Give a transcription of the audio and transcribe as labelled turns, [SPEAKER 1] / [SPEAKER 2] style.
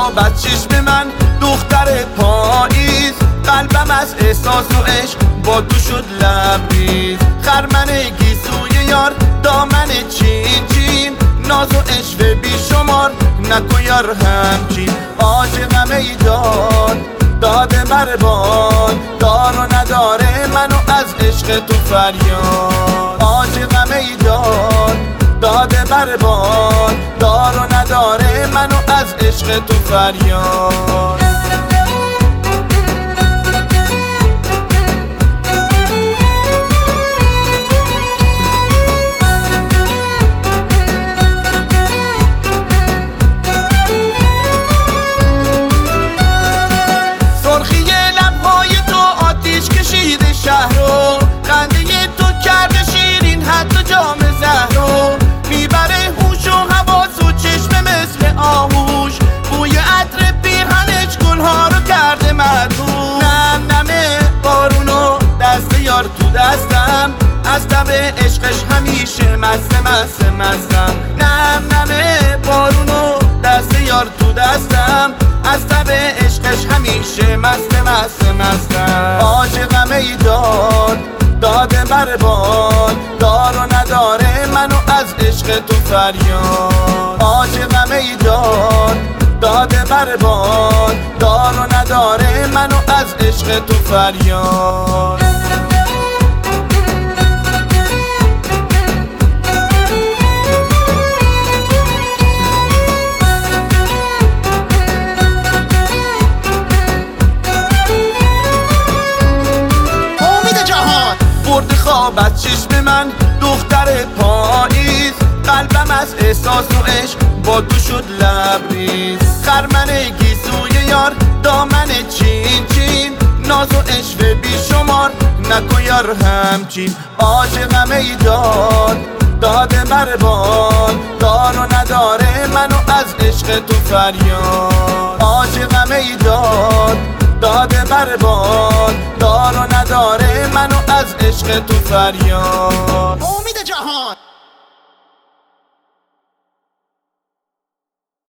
[SPEAKER 1] خواب از چشم من دختر پاییز، قلبم از احساس و عشق با تو شد لبریز. خرمن گیسوی یار دامن چین چین، ناز و عشق بی شمار نکن یار همچین. عاشقم ای داد داده برباد، دار و نداره منو از عشق تو فریاد. عاشقم ای داد داده برباد، دار و نداره منو از عشق تو فریاد. شهرو خنده تو کرده شیرین حتی جام زهرو، میبره هوش و حواس و چشم مثل آهوش. بوی عطر پیرهنش گلها رو کرده مدهوش. نم نمه بارونو دست یار تو دستم، از تب عشقش همیشه مستم. نم نمه بارونو دست یار تو دستم، از تب عشقش همیشه مستم. عاشقم ای داد داده برباد، دار و نداره منو از عشق تو فریاد. عاشقم ای داد داده برباد، دار و نداره منو از عشق تو فریاد. خواب از چشم من دختر پاییز، قلبم از احساس و عشق با تو شد لبریز. خرمن گیسوی یار دامن چین چین، ناز و عشق بی شمار نکن یار همچین. عاشقم ای داد داده برباد، دار و نداره منو از عشق تو فریاد. عاشقم ای داد داده برباد، دار و نداره منو از عشق تو فریاد.